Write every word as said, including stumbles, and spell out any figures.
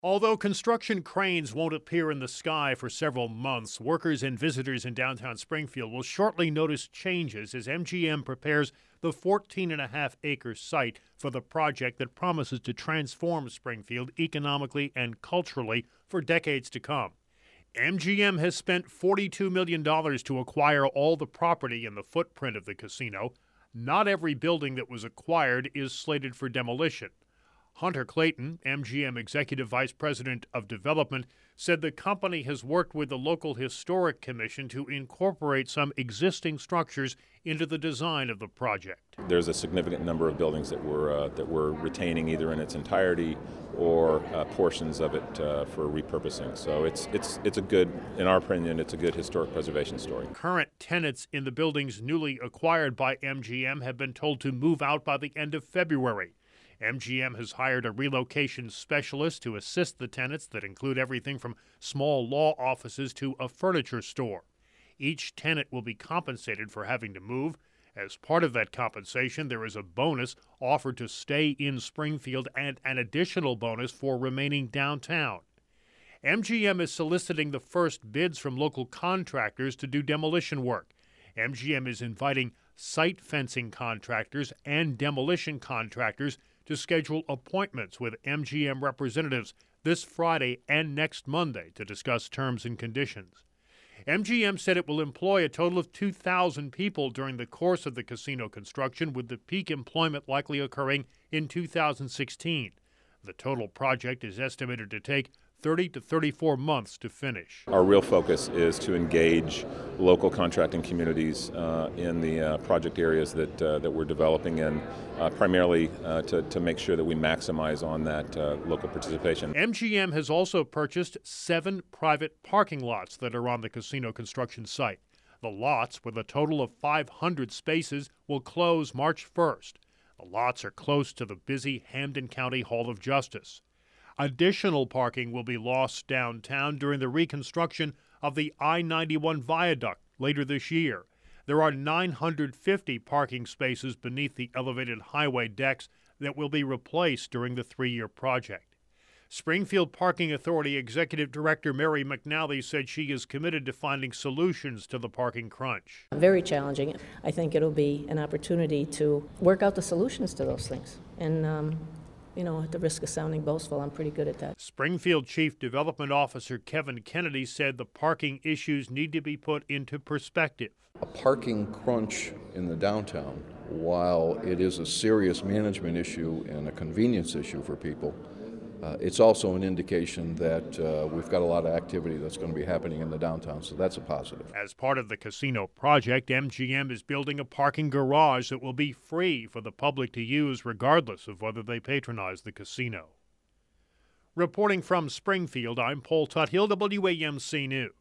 Although construction cranes won't appear in the sky for several months, workers and visitors in downtown Springfield will shortly notice changes as M G M prepares the fourteen and a half acre site for the project that promises to transform Springfield economically and culturally for decades to come. M G M has spent forty-two million dollars to acquire all the property in the footprint of the casino. Not every building that was acquired is slated for demolition. Hunter Clayton, M G M Executive Vice President of Development, said the company has worked with the local historic commission to incorporate some existing structures into the design of the project. There's a significant number of buildings that we're, uh, that we're retaining either in its entirety or uh, portions of it uh, for repurposing. So it's, it's, it's a good, in our opinion, it's a good historic preservation story. Current tenants in the buildings newly acquired by M G M have been told to move out by the end of February. M G M has hired a relocation specialist to assist the tenants that include everything from small law offices to a furniture store. Each tenant will be compensated for having to move. As part of that compensation, there is a bonus offered to stay in Springfield and an additional bonus for remaining downtown. M G M is soliciting the first bids from local contractors to do demolition work. M G M is inviting site fencing contractors and demolition contractors to schedule appointments with M G M representatives this Friday and next Monday to discuss terms and conditions. M G M said it will employ a total of two thousand people during the course of the casino construction, with the peak employment likely occurring in two thousand sixteen. The total project is estimated to take thirty to thirty-four months to finish. Our real focus is to engage local contracting communities uh, in the uh, project areas that uh, that we're developing in, uh, primarily uh, to, to make sure that we maximize on that uh, local participation. M G M has also purchased seven private parking lots that are on the casino construction site. The lots, with a total of five hundred spaces, will close March first. The lots are close to the busy Hampden County Hall of Justice. Additional parking will be lost downtown during the reconstruction of the I ninety-one viaduct later this year. There are nine hundred fifty parking spaces beneath the elevated highway decks that will be replaced during the three-year project. Springfield Parking Authority Executive Director Mary McNally said she is committed to finding solutions to the parking crunch. Very challenging. I think it'll be an opportunity to work out the solutions to those things. And um, You know, at the risk of sounding boastful, I'm pretty good at that. Springfield Chief Development Officer Kevin Kennedy said the parking issues need to be put into perspective. A parking crunch in the downtown, while it is a serious management issue and a convenience issue for people, uh, it's also an indication that uh, we've got a lot of activity that's going to be happening in the downtown, so that's a positive. As part of the casino project, M G M is building a parking garage that will be free for the public to use regardless of whether they patronize the casino. Reporting from Springfield, I'm Paul Tuthill, W A M C News.